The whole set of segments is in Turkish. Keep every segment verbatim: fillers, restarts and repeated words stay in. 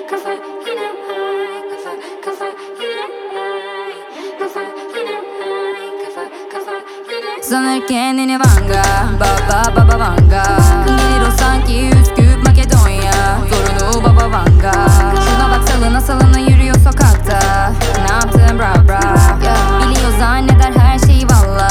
kafa yine high, kafa kafa yine high, kafa yine high, kafa kafa yine. Sanır kendini Vanga, baba baba Vanga. Gelir o sanki Üsküp Makedonya, torunu baba Vanga. Şuna bak salına salına yürüyor sokakta. Ne yaptın bra bra? Biliyor zanneder her şeyi valla.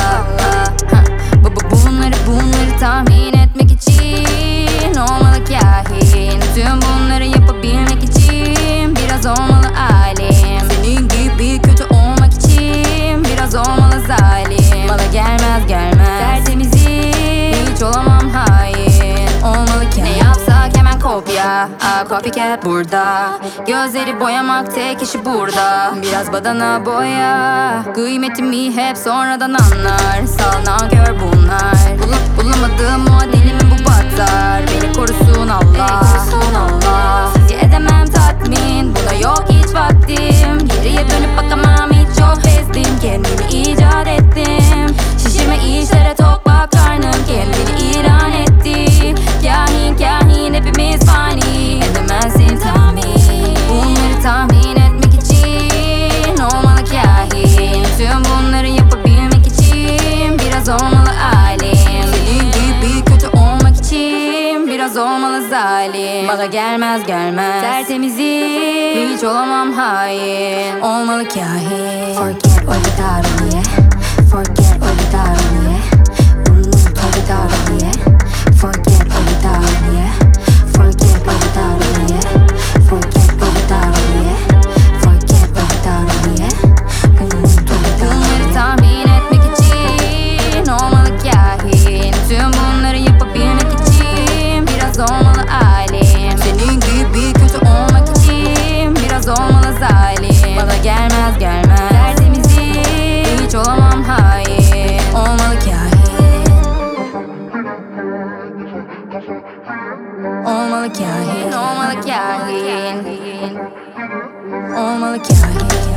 Baba bunları bunları tahmin etmek için olmalı kahin. Tüm bunları yapabilmek için biraz olmalı alim. Senin gibi kötü olmak için biraz olmalı zalim. Bana gelmez gelmez tertemizi, hiç olamam hain. Olmalı ki ne yapsak hemen kopya. Aa, copycat burada. Gözleri boyamak tek işi burada. Biraz badana boya, kıymetimi hep sonradan anlar. Sal nankör bunlar. Bulup bulamadığım muadilimi bu batar. Beni korusun Allah, korusun Allah. Sizce edemem tatmin, buna yok hiç vaktim. Geriye dönüp bakamam hiç, çok bezdim. Kendimi icat ettim. Şişirme işlere tok bak karnım kendini ilan etti. Kahin kahin hepimiz fani, edemezsin tahmin. Bunları tahmin etmek için olmalı kahin. Tüm bunları yapabilmek için biraz olmalı alim. Senin gibi kötü olmak için biraz olmalı zalim. Bana gelmez gelmez tertemizi, hiç olamam hain. Olmalı kahin. Forget olvidar yeah. Forget olvidar yeah. Unut olvidar yeah. Forget olvidar yeah. Forget olvidar yeah. Forget olvidar yeah. Forget olvidar yeah. Unut olvidar. Bunları tahmin etmek için olmalı kahin. Tüm bunları yapabilmek için biraz olmalı alim. Senin gibi kötü olmak için biraz olmalı zalim. Bana gelmez gelmez tertemizi, hiç olamam hain. Olmalı kahin. Olmalı kahin. Olmalı kahin. Olmalı kahin.